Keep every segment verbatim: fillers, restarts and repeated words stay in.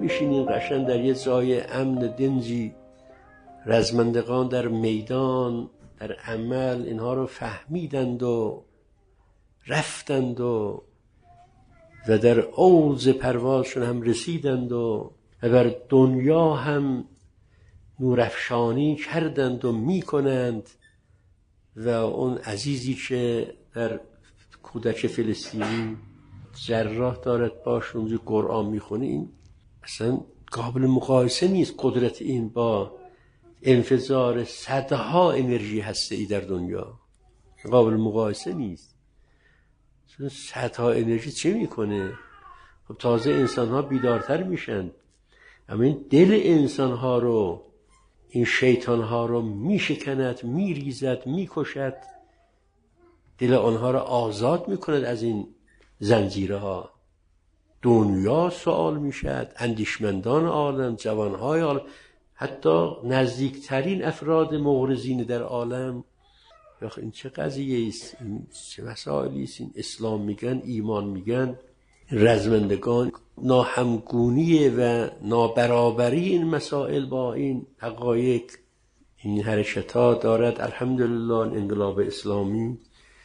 میشینیم قشنگ در یه جای امن دنجی، رزمندگان در میدان در عمل اینها رو فهمیدند و رفتند و و در اوج پروازشون هم رسیدند و و بر دنیا هم نورافشانی کردند و میکنند. و اون عزیزی که در کودک فلسطینی جراح دارد باش اونجا قرآن میخونه، این اصلا قابل مقایسه نیست قدرت این با انفجار صدها انرژی هسته‌ای در دنیا، قابل مقایسه نیست. صدها انرژی چه میکنه؟ خب تازه انسان ها بیدارتر میشن، اما این دل انسان ها رو، این شیطان ها رو میشکند، میریزد، میکشد، دل آنها رو آزاد میکند از این زنجیره ها. دنیا سوال میشد، اندیشمندان عالم، جوانهای عالم، حتی نزدیکترین افراد مغرضین در عالم، این چه قضیه است، این چه مسائلی است، این اسلام میگن، ایمان میگن. رزمندگان ناهمگونی و نابرابری این مسائل با این حقایق، این حرکت ها دارد الحمدلله انقلاب اسلامی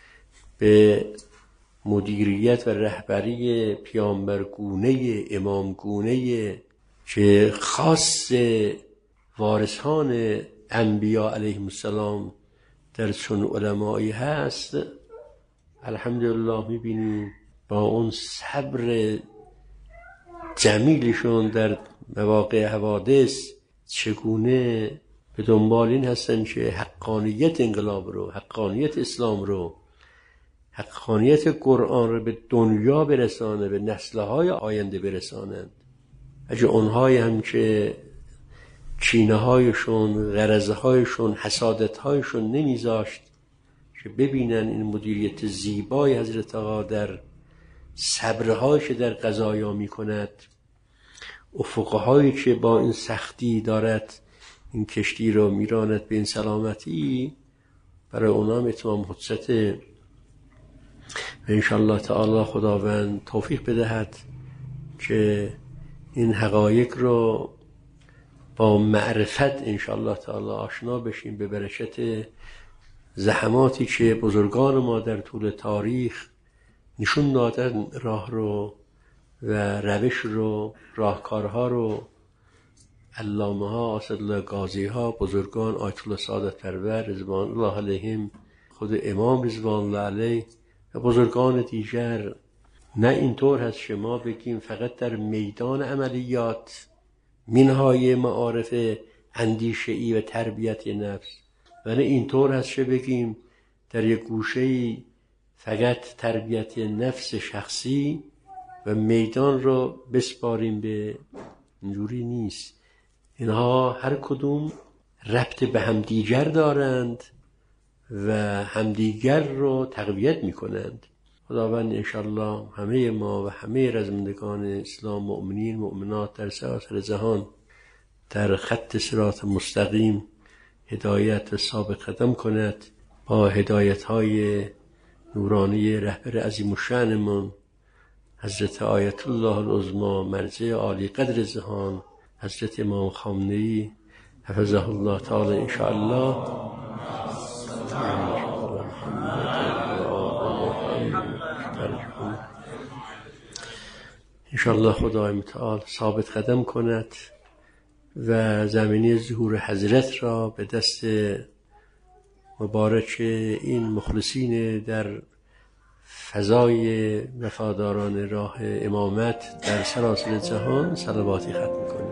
به مدیریت و رهبری پیامبرگونه، امامگونه که خاص وارثان انبیا علیهم السلام در چون علمایی هست، الحمدلله میبینیم با اون صبر جمیلشون در مواقع حوادث چگونه به دنبال این هستن که حقانیت انقلاب رو، حقانیت اسلام رو، حقانیت قرآن رو به دنیا برسانه، به نسل‌های آینده برسانند. اگه اونهای هم که کینه‌هایشون، غرضه‌هایشون، حسادت‌هایشون نمیذاشت که ببینن این مدیریت زیبای حضرت آقا در صبرهایی که در قضایا میکند، افقهایی که با این سختی دارد این کشتی رو میراند به این سلامتی، برای اونام اتمام حجت. و انشاءالله تعالی خداوند توفیق بدهد که این حقایق رو با معرفت انشاءالله تعالی آشنا بشیم، به برکت زحماتی که بزرگان ما در طول تاریخ نشون دادن، راه رو و روش رو، راهکارها رو، علامه ها، اسدالله غازی ها، بزرگان آیت الله سعادت پرور رضوان الله علیهم، خود امام رضوان الله علیه و بزرگان دیگر. نه اینطور هست شما بگیم فقط در میدان عملیات منهای معارف اندیشه‌ای و تربیت نفس، و نه اینطور هست که بگیم در یک گوشه‌ای فقط تربیت نفس شخصی و میدان رو بسپاریم به، اینجوری نیست. اینها هر کدوم ربط به همدیگر دارند و همدیگر رو تقویت میکنند. خداوند انشالله همه ما و همه رزمندگان اسلام، مؤمنین مؤمنات در سراسر جهان در خط صراط مستقیم هدایت و ثابت قدم کند، با هدایت های نورانی رهبر عظیم الشأنمان حضرت آیت الله العظمی مرجع عالی قدر جهان، حضرت امام خامنه‌ای حفظه الله تعالی انشاءالله. انشاءالله خدای متعال ثابت قدم کند و زمینه ظهور حضرت را به دست مبارک این مخلصین در فضای وفاداران راه امامت در سراسر جهان صلواتی ختم کنید.